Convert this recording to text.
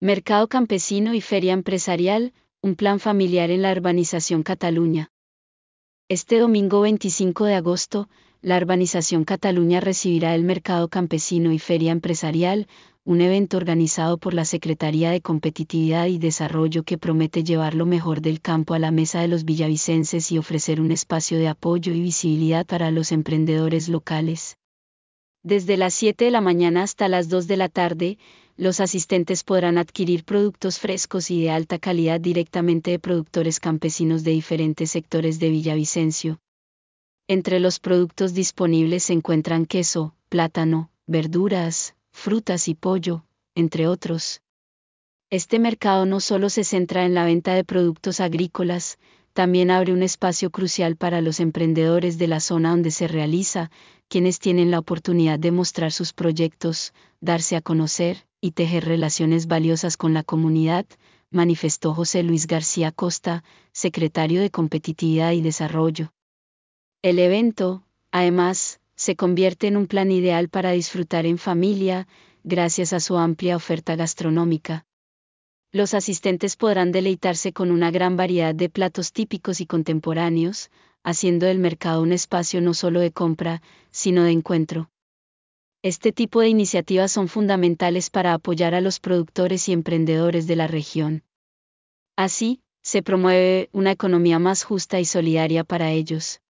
Mercado campesino y feria empresarial, un plan familiar en la urbanización Cataluña. Este domingo 25 de agosto, la urbanización Cataluña recibirá el Mercado Campesino y Feria Empresarial, un evento organizado por la Secretaría de Competitividad y Desarrollo que promete llevar lo mejor del campo a la mesa de los villavicenses y ofrecer un espacio de apoyo y visibilidad para los emprendedores locales. Desde las 7 de la mañana hasta las 2 de la tarde, los asistentes podrán adquirir productos frescos y de alta calidad directamente de productores campesinos de diferentes sectores de Villavicencio. Entre los productos disponibles se encuentran queso, plátano, verduras, frutas y pollo, entre otros. Este mercado no solo se centra en la venta de productos agrícolas, también abre un espacio crucial para los emprendedores de la zona donde se realiza, quienes tienen la oportunidad de mostrar sus proyectos, darse a conocer y tejer relaciones valiosas con la comunidad, manifestó José Luis García Costa, secretario de Competitividad y Desarrollo. El evento, además, se convierte en un plan ideal para disfrutar en familia, gracias a su amplia oferta gastronómica. Los asistentes podrán deleitarse con una gran variedad de platos típicos y contemporáneos, haciendo del mercado un espacio no solo de compra, sino de encuentro. Este tipo de iniciativas son fundamentales para apoyar a los productores y emprendedores de la región. Así, se promueve una economía más justa y solidaria para ellos.